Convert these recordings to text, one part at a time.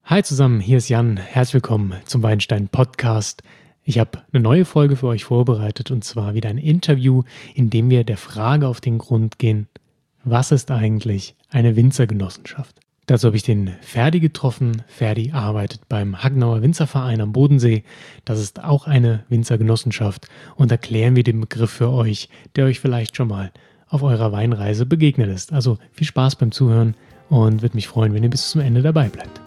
Hi zusammen, hier ist Jan. Herzlich willkommen zum Weinstein Podcast. Ich habe eine neue Folge für euch vorbereitet und zwar wieder ein Interview, in dem wir der Frage auf den Grund gehen: Was ist eigentlich eine Winzergenossenschaft? Dazu habe ich den Ferdi getroffen. Ferdi arbeitet beim Hagnauer Winzerverein am Bodensee. Das ist auch eine Winzergenossenschaft und erklären wir den Begriff für euch, der euch vielleicht schon mal auf eurer Weinreise begegnet ist. Also viel Spaß beim Zuhören und würde mich freuen, wenn ihr bis zum Ende dabei bleibt.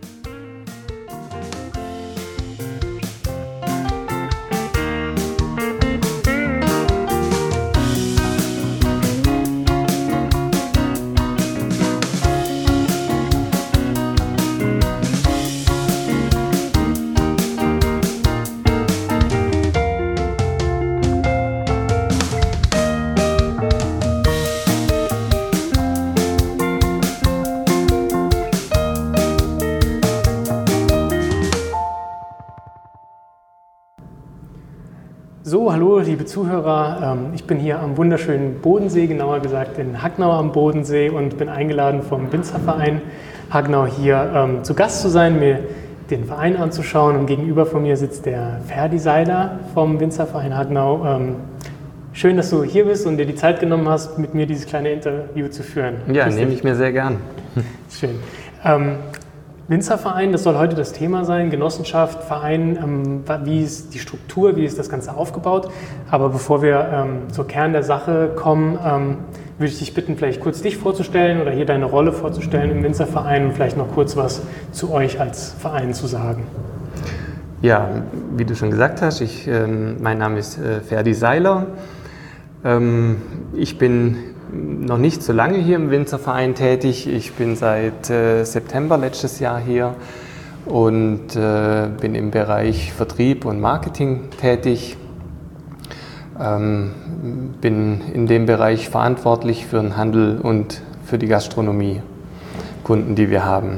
So, hallo liebe Zuhörer, ich bin hier am wunderschönen Bodensee, genauer gesagt in Hagnau am Bodensee und bin eingeladen vom Winzerverein Hagnau hier zu Gast zu sein, mir den Verein anzuschauen, und gegenüber von mir sitzt der Ferdi Seiler vom Winzerverein Hagnau. Schön, dass du hier bist und dir die Zeit genommen hast, mit mir dieses kleine Interview zu führen. Ja, nehme ich mir sehr gern. Schön. Winzerverein, das soll heute das Thema sein, Genossenschaft, Verein, wie ist die Struktur, wie ist das Ganze aufgebaut. Aber bevor wir zur Kern der Sache kommen, würde ich dich bitten, vielleicht kurz dich vorzustellen oder hier deine Rolle vorzustellen im Winzerverein und vielleicht noch kurz was zu euch als Verein zu sagen. Ja, wie du schon gesagt hast, mein Name ist Ferdi Seiler. Ich bin noch nicht so lange hier im Winzerverein tätig. Ich bin seit September letztes Jahr hier und bin im Bereich Vertrieb und Marketing tätig. Bin in dem Bereich verantwortlich für den Handel und für die Gastronomie, Kunden, die wir haben.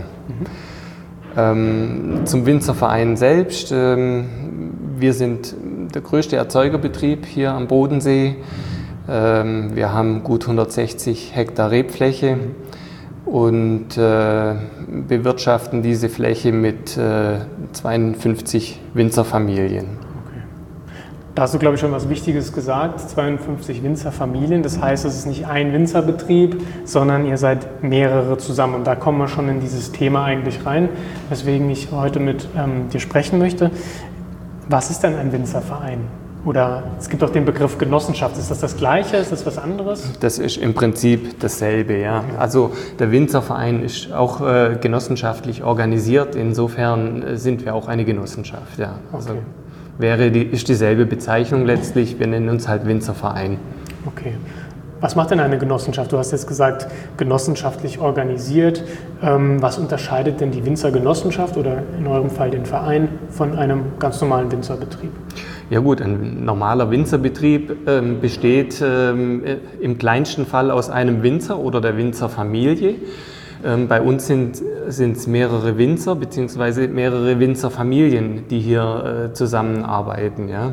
Zum Winzerverein selbst. Wir sind der größte Erzeugerbetrieb hier am Bodensee. Wir haben gut 160 Hektar Rebfläche und bewirtschaften diese Fläche mit 52 Winzerfamilien. Okay. Da hast du, glaube ich, schon was Wichtiges gesagt, 52 Winzerfamilien. Das heißt, es ist nicht ein Winzerbetrieb, sondern ihr seid mehrere zusammen. Und da kommen wir schon in dieses Thema eigentlich rein, weswegen ich heute mit dir sprechen möchte. Was ist denn ein Winzerverein? Oder es gibt auch den Begriff Genossenschaft. Ist das das Gleiche? Ist das was anderes? Das ist im Prinzip dasselbe, ja. Also der Winzerverein ist auch genossenschaftlich organisiert. Insofern sind wir auch eine Genossenschaft, ja. Also ist dieselbe Bezeichnung letztlich. Wir nennen uns halt Winzerverein. Okay. Was macht denn eine Genossenschaft? Du hast jetzt gesagt, genossenschaftlich organisiert. Was unterscheidet denn die Winzergenossenschaft oder in eurem Fall den Verein von einem ganz normalen Winzerbetrieb? Ja gut, ein normaler Winzerbetrieb besteht im kleinsten Fall aus einem Winzer oder der Winzerfamilie. Bei uns sind es mehrere Winzer bzw. mehrere Winzerfamilien, die hier zusammenarbeiten. Ja.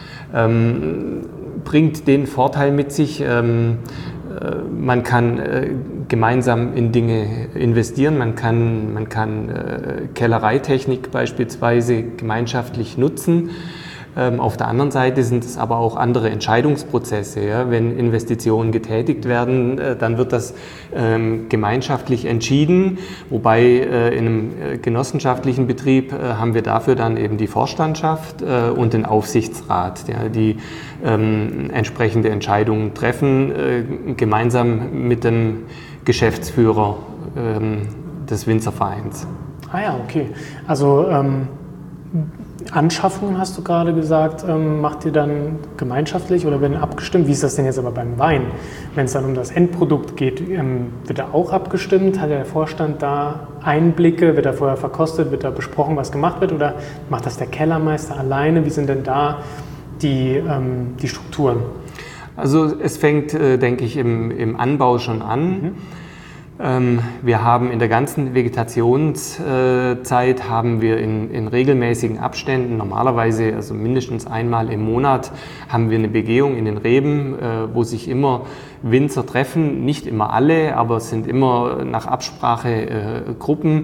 Bringt den Vorteil mit sich, man kann gemeinsam in Dinge investieren, man kann Kellereitechnik beispielsweise gemeinschaftlich nutzen. Auf der anderen Seite sind es aber auch andere Entscheidungsprozesse. Ja? Wenn Investitionen getätigt werden, dann wird das gemeinschaftlich entschieden, wobei in einem genossenschaftlichen Betrieb haben wir dafür dann eben die Vorstandschaft und den Aufsichtsrat, ja, die entsprechende Entscheidungen treffen, gemeinsam mit dem Geschäftsführer des Winzervereins. Ah ja, okay. Also Anschaffungen, hast du gerade gesagt, macht ihr dann gemeinschaftlich oder werden abgestimmt? Wie ist das denn jetzt aber beim Wein? Wenn es dann um das Endprodukt geht, wird da auch abgestimmt? Hat der Vorstand da Einblicke? Wird da vorher verkostet? Wird da besprochen, was gemacht wird? Oder macht das der Kellermeister alleine? Wie sind denn da die Strukturen? Also es fängt, denke ich, im Anbau schon an. Wir haben in der ganzen Vegetationszeit haben wir in regelmäßigen Abständen, normalerweise also mindestens einmal im Monat, haben wir eine Begehung in den Reben, wo sich immer Winzer treffen, nicht immer alle, aber es sind immer nach Absprache Gruppen,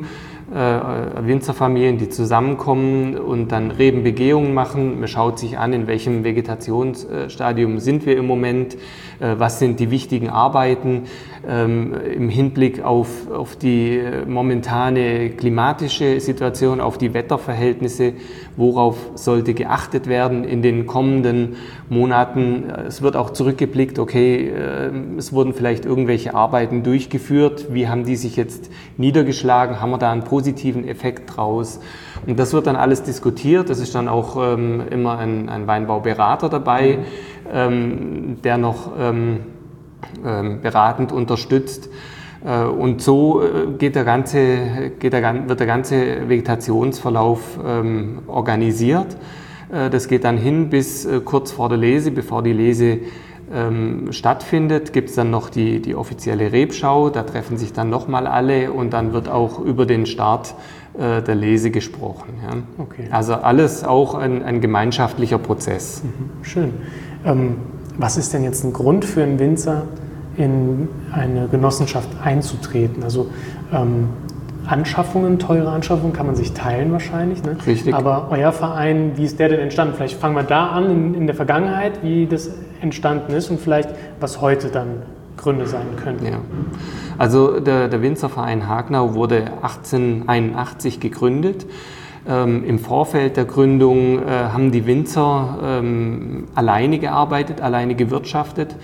Winzerfamilien, die zusammenkommen und dann Rebenbegehungen machen. Man schaut sich an, in welchem Vegetationsstadium sind wir im Moment, was sind die wichtigen Arbeiten im Hinblick auf die momentane klimatische Situation, auf die Wetterverhältnisse, worauf sollte geachtet werden in den kommenden Monaten. Es wird auch zurückgeblickt, okay, es wurden vielleicht irgendwelche Arbeiten durchgeführt, wie haben die sich jetzt niedergeschlagen, haben wir da einen positiven Effekt draus? Und das wird dann alles diskutiert, es ist dann auch immer ein Weinbauberater dabei, der noch beratend unterstützt. Und so wird der ganze Vegetationsverlauf organisiert. Das geht dann hin bis kurz vor der Lese, bevor die Lese stattfindet, gibt es dann noch die offizielle Rebschau, da treffen sich dann nochmal alle und dann wird auch über den Start der Lese gesprochen. Ja. Okay. Also alles auch ein gemeinschaftlicher Prozess. Schön. Was ist denn jetzt ein Grund für einen Winzer, in eine Genossenschaft einzutreten? Also Anschaffungen, teure Anschaffungen kann man sich teilen wahrscheinlich. Ne? Richtig. Aber euer Verein, wie ist der denn entstanden? Vielleicht fangen wir da an in der Vergangenheit, wie das entstanden ist und vielleicht was heute dann Gründe sein könnten. Ja. Also der Winzerverein Hagnau wurde 1881 gegründet. Im Vorfeld der Gründung haben die Winzer alleine gearbeitet, alleine gewirtschaftet.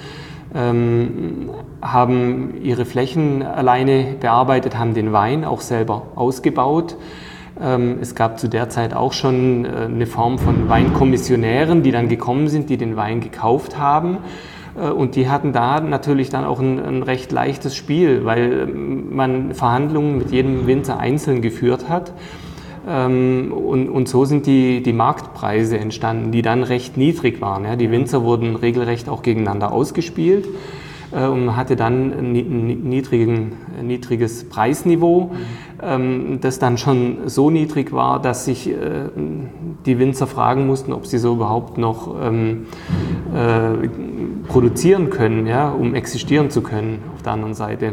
Haben ihre Flächen alleine bearbeitet, haben den Wein auch selber ausgebaut. Es gab zu der Zeit auch schon eine Form von Weinkommissionären, die dann gekommen sind, die den Wein gekauft haben. Und die hatten da natürlich dann auch ein recht leichtes Spiel, weil man Verhandlungen mit jedem Winzer einzeln geführt hat. Und so sind die Marktpreise entstanden, die dann recht niedrig waren. Ja. Die Winzer wurden regelrecht auch gegeneinander ausgespielt und man hatte dann ein niedriges Preisniveau, das dann schon so niedrig war, dass sich die Winzer fragen mussten, ob sie so überhaupt noch produzieren können, ja, um existieren zu können auf der anderen Seite.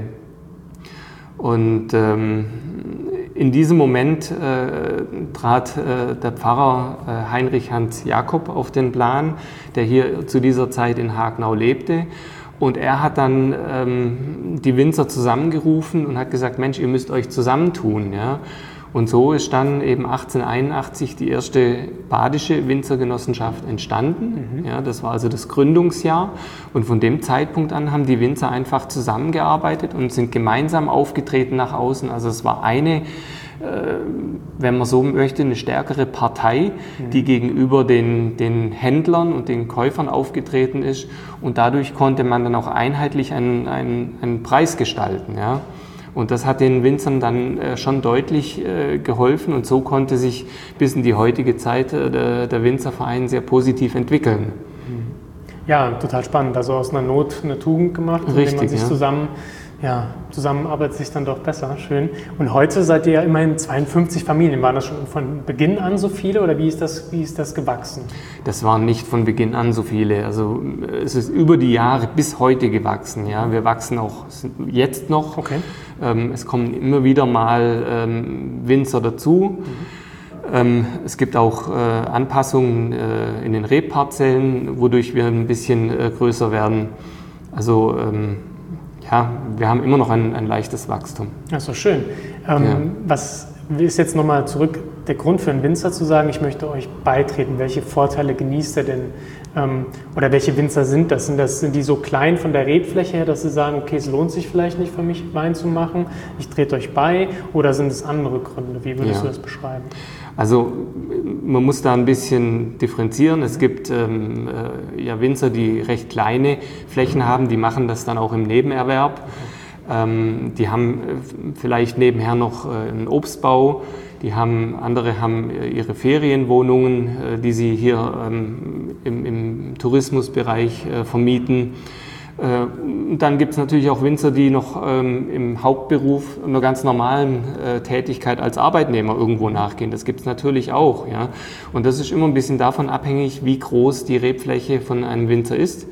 Und in diesem Moment trat der Pfarrer Heinrich Hans Jakob auf den Plan, der hier zu dieser Zeit in Hagnau lebte. Und er hat dann die Winzer zusammengerufen und hat gesagt, Mensch, ihr müsst euch zusammentun. Ja? Und so ist dann eben 1881 die erste badische Winzergenossenschaft entstanden. Ja, das war also das Gründungsjahr. Und von dem Zeitpunkt an haben die Winzer einfach zusammengearbeitet und sind gemeinsam aufgetreten nach außen. Also es war eine, wenn man so möchte, eine stärkere Partei, die gegenüber den Händlern und den Käufern aufgetreten ist. Und dadurch konnte man dann auch einheitlich einen Preis gestalten. Ja. Und das hat den Winzern dann schon deutlich geholfen und so konnte sich bis in die heutige Zeit der Winzerverein sehr positiv entwickeln. Ja, total spannend. Also aus einer Not eine Tugend gemacht, indem man sich zusammenarbeitet sich dann doch besser. Schön. Und heute seid ihr ja immerhin 52 Familien. Waren das schon von Beginn an so viele oder wie ist das gewachsen? Das waren nicht von Beginn an so viele. Also es ist über die Jahre bis heute gewachsen. Ja. Wir wachsen auch jetzt noch. Okay. Es kommen immer wieder mal Winzer dazu. Es gibt auch Anpassungen in den Rebparzellen, wodurch wir ein bisschen größer werden. Also ja, wir haben immer noch ein leichtes Wachstum. Ach so, schön. Was ist jetzt nochmal zurück der Grund für einen Winzer zu sagen, ich möchte euch beitreten? Welche Vorteile genießt er denn? Oder welche Winzer sind das? Sind die so klein von der Rebfläche her, dass sie sagen, okay, es lohnt sich vielleicht nicht für mich, Wein zu machen, ich trete euch bei? Oder sind es andere Gründe? Wie würdest du das beschreiben? Also man muss da ein bisschen differenzieren. Es gibt Winzer, die recht kleine Flächen haben, die machen das dann auch im Nebenerwerb. Die haben vielleicht nebenher noch einen Obstbau. Andere haben ihre Ferienwohnungen, die sie hier im Tourismusbereich vermieten. Dann gibt es natürlich auch Winzer, die noch im Hauptberuf einer ganz normalen Tätigkeit als Arbeitnehmer irgendwo nachgehen. Das gibt es natürlich auch. Ja? Und das ist immer ein bisschen davon abhängig, wie groß die Rebfläche von einem Winzer ist.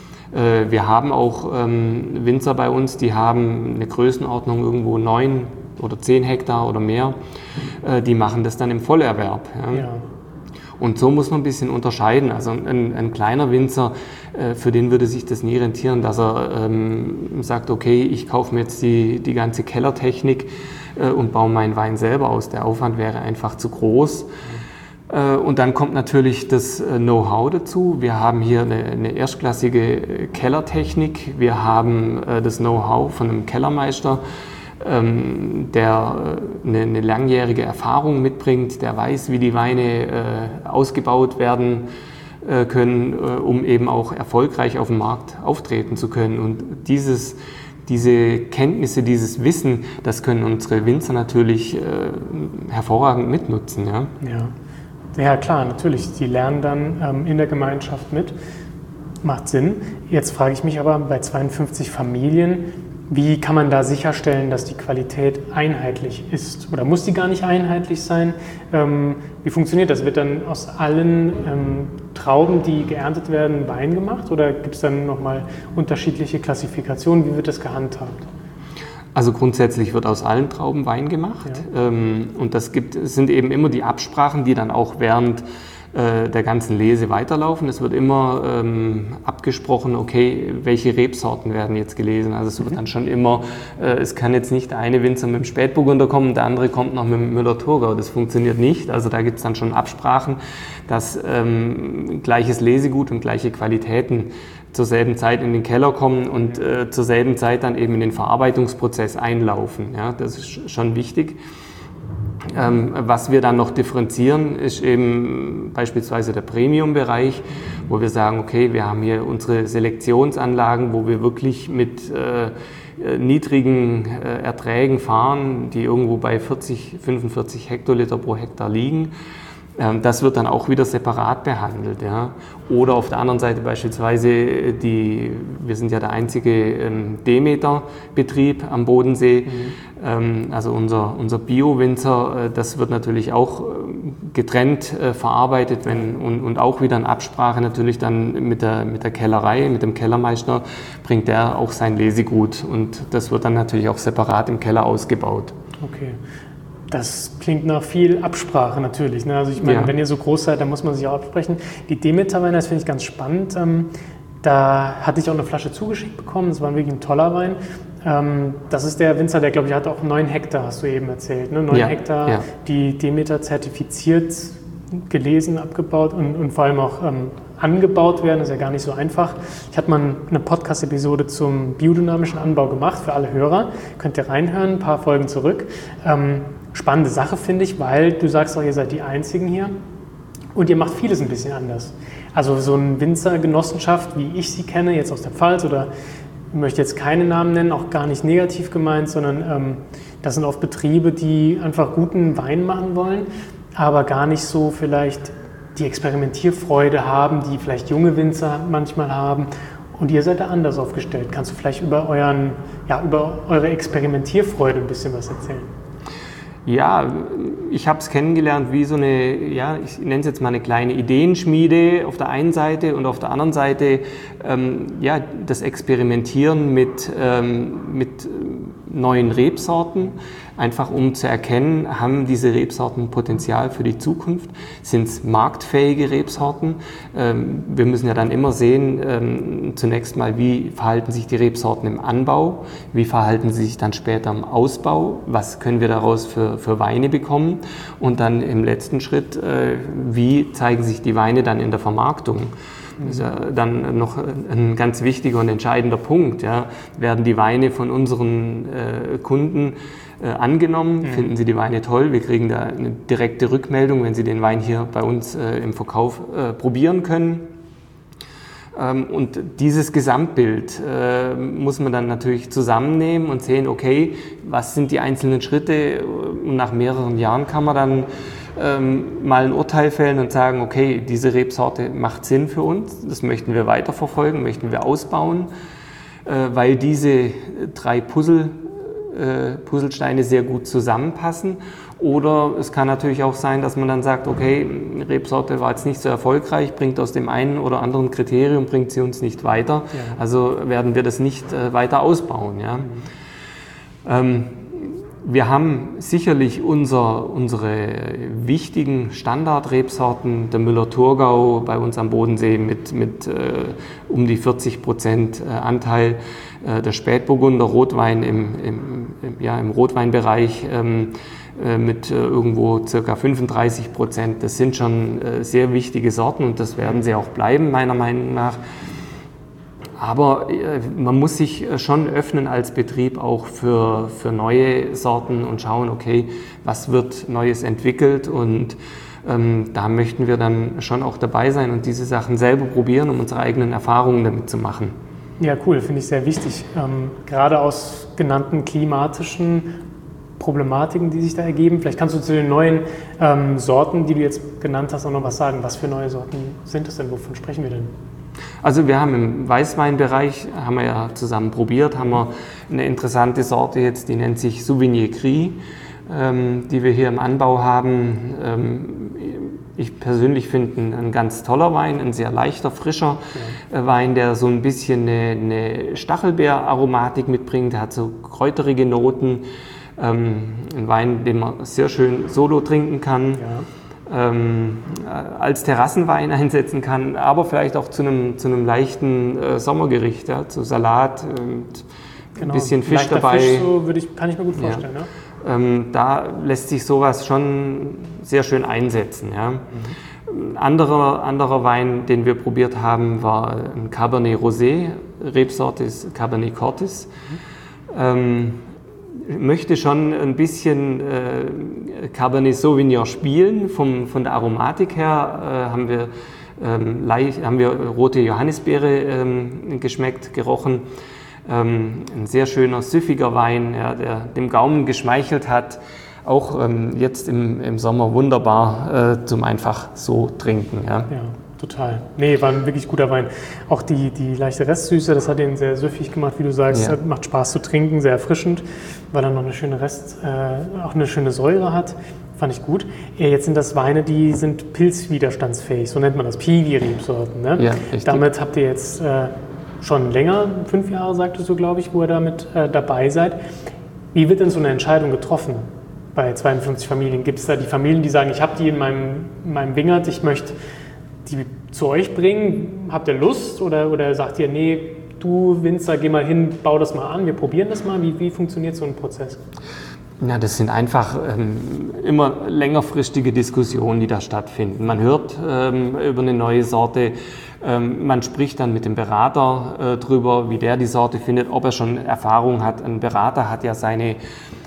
Wir haben auch Winzer bei uns, die haben eine Größenordnung irgendwo 9 oder 10 Hektar oder mehr, die machen das dann im Vollerwerb. Ja. Ja. Und so muss man ein bisschen unterscheiden. Also ein kleiner Winzer, für den würde sich das nie rentieren, dass er sagt, okay, ich kaufe mir jetzt die ganze Kellertechnik und baue meinen Wein selber aus. Der Aufwand wäre einfach zu groß. Und dann kommt natürlich das Know-how dazu. Wir haben hier eine erstklassige Kellertechnik. Wir haben das Know-how von einem Kellermeister, der eine langjährige Erfahrung mitbringt, der weiß, wie die Weine ausgebaut werden können, um eben auch erfolgreich auf dem Markt auftreten zu können. Und diese Kenntnisse, dieses Wissen, das können unsere Winzer natürlich hervorragend mitnutzen. Ja? Ja, klar, natürlich. Die lernen dann in der Gemeinschaft mit. Macht Sinn. Jetzt frage ich mich aber bei 52 Familien, wie kann man da sicherstellen, dass die Qualität einheitlich ist? Oder muss die gar nicht einheitlich sein? Wie funktioniert das? Wird dann aus allen Trauben, die geerntet werden, Wein gemacht? Oder gibt es dann nochmal unterschiedliche Klassifikationen? Wie wird das gehandhabt? Also grundsätzlich wird aus allen Trauben Wein gemacht. Ja. Und es sind eben immer die Absprachen, die dann auch während der ganzen Lese weiterlaufen. Es wird immer abgesprochen, okay, welche Rebsorten werden jetzt gelesen. Also es wird dann schon immer, es kann jetzt nicht der eine Winzer mit dem Spätburgunder kommen, der andere kommt noch mit dem Müller-Thurgau. Das funktioniert nicht. Also da gibt es dann schon Absprachen, dass gleiches Lesegut und gleiche Qualitäten zur selben Zeit in den Keller kommen und zur selben Zeit dann eben in den Verarbeitungsprozess einlaufen. Ja, das ist schon wichtig. Was wir dann noch differenzieren, ist eben beispielsweise der Premium-Bereich, wo wir sagen, okay, wir haben hier unsere Selektionsanlagen, wo wir wirklich mit niedrigen Erträgen fahren, die irgendwo bei 45 Hektoliter pro Hektar liegen. Das wird dann auch wieder separat behandelt. Ja. Oder auf der anderen Seite beispielsweise, wir sind ja der einzige Demeter-Betrieb am Bodensee, also unser Bio-Winzer, das wird natürlich auch getrennt verarbeitet und auch wieder in Absprache natürlich dann mit der Kellerei, mit dem Kellermeister bringt der auch sein Lesegut und das wird dann natürlich auch separat im Keller ausgebaut. Okay. Das klingt nach viel Absprache natürlich. Ne? Also ich meine, wenn ihr so groß seid, dann muss man sich auch absprechen. Die Demeter-Weine, das finde ich ganz spannend. Da hatte ich auch eine Flasche zugeschickt bekommen. Das war wirklich ein toller Wein. Das ist der Winzer, der, glaube ich, hat auch 9 Hektar, hast du eben erzählt. Ne? 9 Hektar, die Demeter zertifiziert, gelesen, abgebaut und vor allem auch angebaut werden. Das ist ja gar nicht so einfach. Ich hatte mal eine Podcast-Episode zum biodynamischen Anbau gemacht für alle Hörer. Könnt ihr reinhören, ein paar Folgen zurück. Spannende Sache, finde ich, weil du sagst auch, ihr seid die Einzigen hier und ihr macht vieles ein bisschen anders. Also so eine Winzergenossenschaft, wie ich sie kenne, jetzt aus der Pfalz, oder ich möchte jetzt keine Namen nennen, auch gar nicht negativ gemeint, sondern das sind oft Betriebe, die einfach guten Wein machen wollen, aber gar nicht so vielleicht die Experimentierfreude haben, die vielleicht junge Winzer manchmal haben. Und ihr seid da anders aufgestellt. Kannst du vielleicht über eure Experimentierfreude ein bisschen was erzählen? Ja, ich habe es kennengelernt wie so eine, ich nenne es jetzt mal eine kleine Ideenschmiede auf der einen Seite und auf der anderen Seite das Experimentieren mit neuen Rebsorten, einfach um zu erkennen, haben diese Rebsorten Potenzial für die Zukunft, sind es marktfähige Rebsorten. Wir müssen ja dann immer sehen, zunächst mal, wie verhalten sich die Rebsorten im Anbau, wie verhalten sie sich dann später im Ausbau, was können wir daraus für Weine bekommen und dann im letzten Schritt, wie zeigen sich die Weine dann in der Vermarktung. Das ist ja dann noch ein ganz wichtiger und entscheidender Punkt. Ja. Werden die Weine von unseren Kunden angenommen? Finden sie die Weine toll? Wir kriegen da eine direkte Rückmeldung, wenn sie den Wein hier bei uns im Verkauf probieren können. Und dieses Gesamtbild muss man dann natürlich zusammennehmen und sehen, okay, was sind die einzelnen Schritte? Und nach mehreren Jahren kann man dann mal ein Urteil fällen und sagen, okay, diese Rebsorte macht Sinn für uns, das möchten wir weiterverfolgen, möchten wir ausbauen, weil diese 3 Puzzlesteine sehr gut zusammenpassen. Oder es kann natürlich auch sein, dass man dann sagt, okay, eine Rebsorte war jetzt nicht so erfolgreich, bringt aus dem einen oder anderen Kriterium, bringt sie uns nicht weiter, also werden wir das nicht weiter ausbauen. Ja. Wir haben sicherlich unsere wichtigen Standardrebsorten, der Müller-Thurgau bei uns am Bodensee mit um die 40% Anteil, der Spätburgunder Rotwein im Rotweinbereich mit irgendwo ca. 35%. Das sind schon sehr wichtige Sorten und das werden sie auch bleiben, meiner Meinung nach. Aber man muss sich schon öffnen als Betrieb auch für neue Sorten und schauen, okay, was wird Neues entwickelt, und da möchten wir dann schon auch dabei sein und diese Sachen selber probieren, um unsere eigenen Erfahrungen damit zu machen. Ja, cool, finde ich sehr wichtig. Gerade aus genannten klimatischen Problematiken, die sich da ergeben. Vielleicht kannst du zu den neuen Sorten, die du jetzt genannt hast, auch noch was sagen. Was für neue Sorten sind es denn? Wovon sprechen wir denn? Also wir haben im Weißweinbereich, haben wir ja zusammen probiert, haben wir eine interessante Sorte jetzt, die nennt sich Sauvignon Gris, die wir hier im Anbau haben. Ich persönlich finde ein ganz toller Wein, ein sehr leichter, frischer Wein, der so ein bisschen eine Stachelbeeraromatik mitbringt, der hat so kräuterige Noten. Ein Wein, den man sehr schön solo trinken kann. Ja. Als Terrassenwein einsetzen kann, aber vielleicht auch zu einem leichten Sommergericht, ja, zu Salat und ein bisschen Fisch dabei. Fisch, so kann ich mir gut vorstellen. Ja. Da lässt sich sowas schon sehr schön einsetzen. Ja. Ein anderer Wein, den wir probiert haben, war ein Cabernet Rosé. Rebsorte ist Cabernet Cortis. Möchte schon ein bisschen Cabernet Sauvignon spielen. Von der Aromatik her haben wir rote Johannisbeere geschmeckt, gerochen. Ein sehr schöner, süffiger Wein, ja, der dem Gaumen geschmeichelt hat. Auch jetzt im Sommer wunderbar zum einfach so trinken. Ja. Ja. Total. Nee, war ein wirklich guter Wein. Auch die leichte Restsüße, das hat ihn sehr süffig gemacht, wie du sagst. Ja. Macht Spaß zu trinken, sehr erfrischend, weil er noch eine schöne auch eine schöne Säure hat. Fand ich gut. Jetzt sind das Weine, die sind pilzwiderstandsfähig, so nennt man das, Piwi-Rebsorten. Ne? Ja, richtig. Damit habt ihr jetzt schon länger, 5 Jahre sagtest du, glaube ich, wo ihr damit dabei seid. Wie wird denn so eine Entscheidung getroffen bei 52 Familien? Gibt es da die Familien, die sagen, ich habe die in meinem Wingert, ich möchte die zu euch bringen? Habt ihr Lust oder sagt ihr, nee, du Winzer, geh mal hin, bau das mal an, wir probieren das mal? Wie funktioniert so ein Prozess? Ja, das sind einfach immer längerfristige Diskussionen, die da stattfinden. Man hört über eine neue Sorte, man spricht dann mit dem Berater drüber, wie der die Sorte findet, ob er schon Erfahrung hat. Ein Berater hat ja seine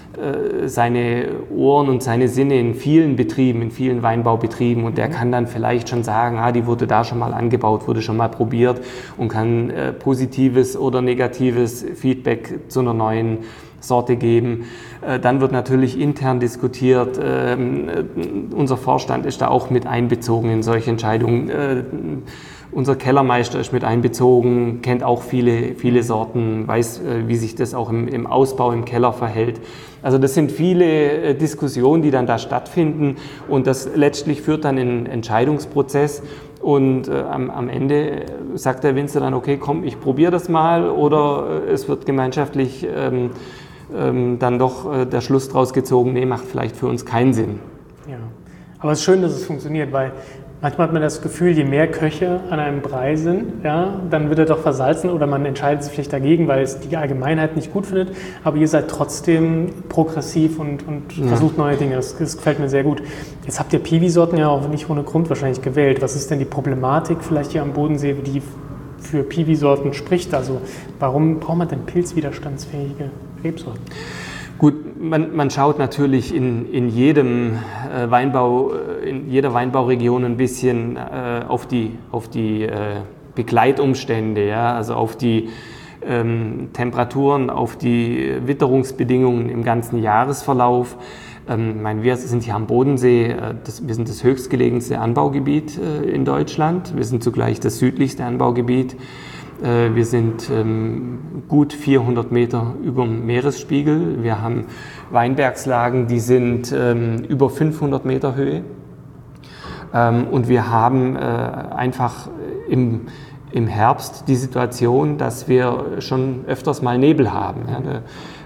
Ohren und seine Sinne in vielen Betrieben, in vielen Weinbaubetrieben, und der kann dann vielleicht schon sagen, die wurde da schon mal angebaut, wurde schon mal probiert, und kann positives oder negatives Feedback zu einer neuen Sorte geben. Dann wird natürlich intern diskutiert. Unser Vorstand ist da auch mit einbezogen in solche Entscheidungen. Unser Kellermeister ist mit einbezogen, kennt auch viele Sorten, weiß, wie sich das auch im Ausbau im Keller verhält. Also das sind viele Diskussionen, die dann da stattfinden, und das letztlich führt dann in einen Entscheidungsprozess, und am Ende sagt der Winzer dann, okay, komm, ich probiere das mal, oder es wird gemeinschaftlich dann doch der Schluss draus gezogen, nee, macht vielleicht für uns keinen Sinn. Ja, aber es ist schön, dass es funktioniert, weil manchmal hat man das Gefühl, je mehr Köche an einem Brei sind, ja, dann wird er doch versalzen, oder man entscheidet sich vielleicht dagegen, weil es die Allgemeinheit nicht gut findet. Aber ihr seid trotzdem progressiv und versucht neue Dinge. Das gefällt mir sehr gut. Jetzt habt ihr Piwi-Sorten ja auch nicht ohne Grund wahrscheinlich gewählt. Was ist denn die Problematik vielleicht hier am Bodensee, die für Piwi-Sorten spricht? Also warum braucht man denn pilzwiderstandsfähige Rebsorten? Gut, man schaut natürlich in jedem Weinbau, in jeder Weinbauregion ein bisschen auf die Begleitumstände, ja, also auf die Temperaturen, auf die Witterungsbedingungen im ganzen Jahresverlauf. Wir sind hier am Bodensee, wir sind das höchstgelegenste Anbaugebiet in Deutschland. Wir sind zugleich das südlichste Anbaugebiet. Wir sind gut 400 Meter über dem Meeresspiegel. Wir haben Weinbergslagen, die sind über 500 Meter Höhe. Und wir haben einfach im Herbst die Situation, dass wir schon öfters mal Nebel haben. Ja,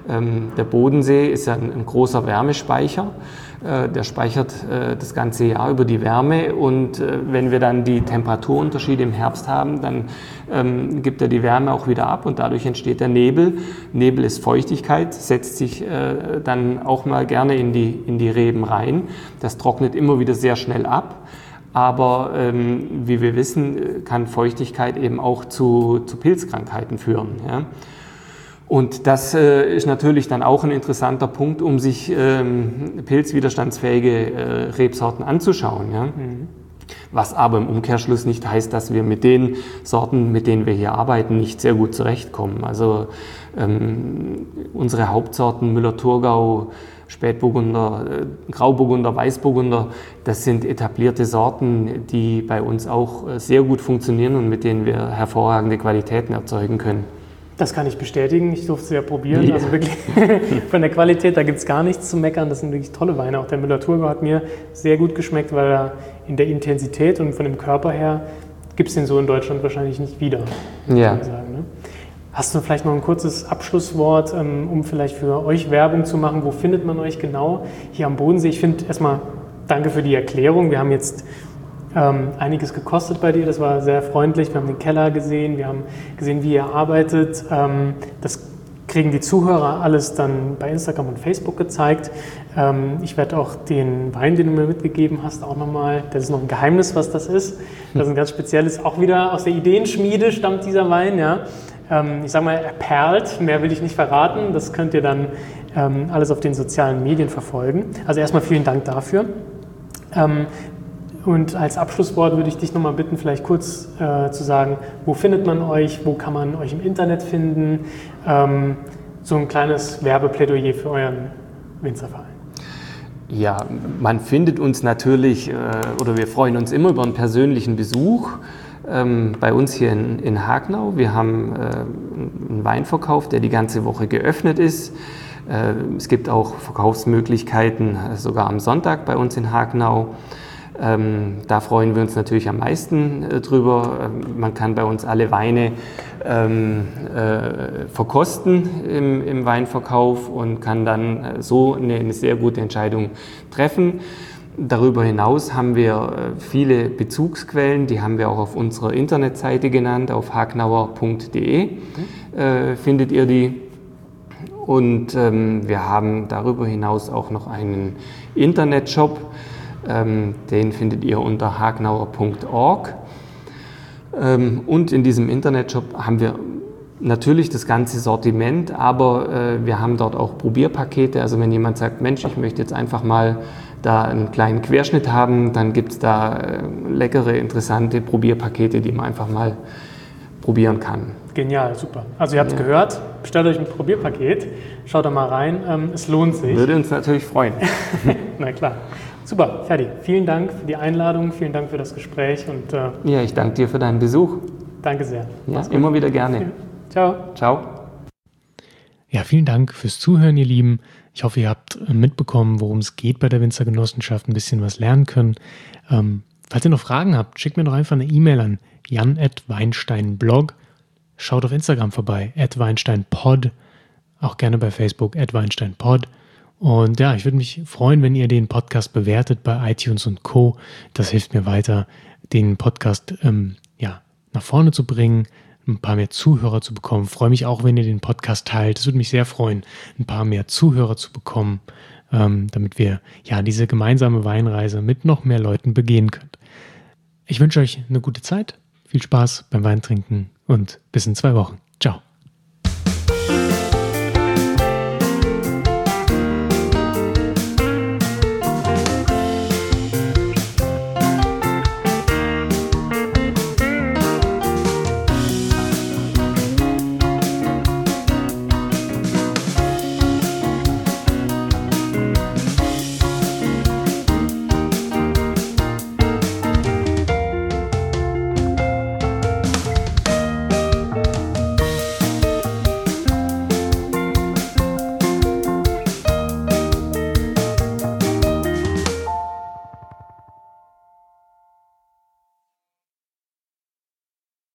Der Bodensee ist ja ein großer Wärmespeicher. Der speichert das ganze Jahr über die Wärme und wenn wir dann die Temperaturunterschiede im Herbst haben, dann gibt er die Wärme auch wieder ab und dadurch entsteht der Nebel. Nebel ist Feuchtigkeit, setzt sich dann auch mal gerne in die Reben rein. Das trocknet immer wieder sehr schnell ab. Aber wie wir wissen, kann Feuchtigkeit eben auch zu Pilzkrankheiten führen. Ja? Und das ist natürlich dann auch ein interessanter Punkt, um sich pilzwiderstandsfähige Rebsorten anzuschauen. Ja? Mhm. Was aber im Umkehrschluss nicht heißt, dass wir mit den Sorten, mit denen wir hier arbeiten, nicht sehr gut zurechtkommen. Also unsere Hauptsorten Müller-Thurgau, Spätburgunder, Grauburgunder, Weißburgunder, das sind etablierte Sorten, die bei uns auch sehr gut funktionieren und mit denen wir hervorragende Qualitäten erzeugen können. Das kann ich bestätigen. Ich durfte es ja probieren. Ja. Also wirklich von der Qualität, da gibt es gar nichts zu meckern. Das sind wirklich tolle Weine. Auch der Müller-Thurgau hat mir sehr gut geschmeckt, weil er in der Intensität und von dem Körper her gibt es den so in Deutschland wahrscheinlich nicht wieder. Ja. Sagen, ne? Hast du vielleicht noch ein kurzes Abschlusswort, um vielleicht für euch Werbung zu machen? Wo findet man euch genau hier am Bodensee? Ich finde erstmal danke für die Erklärung. Wir haben jetzt einiges gekostet bei dir, das war sehr freundlich. Wir haben den Keller gesehen, wir haben gesehen, wie ihr arbeitet. Das kriegen die Zuhörer alles dann bei Instagram und Facebook gezeigt. Ich werde auch den Wein, den du mir mitgegeben hast, auch nochmal, das ist noch ein Geheimnis, was das ist. Das ist ein ganz spezielles, auch wieder aus der Ideenschmiede stammt dieser Wein. Ja. Ich sage mal, er perlt, mehr will ich nicht verraten. Das könnt ihr dann alles auf den sozialen Medien verfolgen. Also erstmal vielen Dank dafür. Und als Abschlusswort würde ich dich nochmal bitten, vielleicht kurz zu sagen, wo findet man euch, wo kann man euch im Internet finden, so ein kleines Werbeplädoyer für euren Winzerverein. Ja, man findet uns natürlich, oder wir freuen uns immer über einen persönlichen Besuch bei uns hier in Hagenau. Wir haben einen Weinverkauf, der die ganze Woche geöffnet ist. Es gibt auch Verkaufsmöglichkeiten sogar am Sonntag bei uns in Hagenau. Da freuen wir uns natürlich am meisten drüber. Man kann bei uns alle Weine verkosten im Weinverkauf und kann dann so eine sehr gute Entscheidung treffen. Darüber hinaus haben wir viele Bezugsquellen, die haben wir auch auf unserer Internetseite genannt, auf hagnauer.de findet ihr die. Und wir haben darüber hinaus auch noch einen Internetshop, den findet ihr unter hagnauer.org. Und in diesem Internetshop haben wir natürlich das ganze Sortiment, aber wir haben dort auch Probierpakete. Also wenn jemand sagt, Mensch, ich möchte jetzt einfach mal da einen kleinen Querschnitt haben, dann gibt es da leckere, interessante Probierpakete, die man einfach mal probieren kann. Genial, super. Also ihr habt es gehört, bestellt euch ein Probierpaket, schaut da mal rein, es lohnt sich. Würde uns natürlich freuen. Na klar. Super, Ferdi. Vielen Dank für die Einladung, vielen Dank für das Gespräch. Und, ja, ich danke dir für deinen Besuch. Danke sehr. Ja, immer wieder gerne. Ja. Ciao. Ciao. Ja, vielen Dank fürs Zuhören, ihr Lieben. Ich hoffe, ihr habt mitbekommen, worum es geht bei der Winzergenossenschaft, ein bisschen was lernen können. Falls ihr noch Fragen habt, schickt mir doch einfach eine E-Mail an jan@weinsteinblog. Schaut auf Instagram vorbei, @weinsteinpod. Auch gerne bei Facebook, @weinsteinpod. Und ja, ich würde mich freuen, wenn ihr den Podcast bewertet bei iTunes und Co. Das hilft mir weiter, den Podcast nach vorne zu bringen, ein paar mehr Zuhörer zu bekommen. Ich freue mich auch, wenn ihr den Podcast teilt. Es würde mich sehr freuen, ein paar mehr Zuhörer zu bekommen, damit wir diese gemeinsame Weinreise mit noch mehr Leuten begehen können. Ich wünsche euch eine gute Zeit, viel Spaß beim Weintrinken und bis in 2 Wochen. Ciao.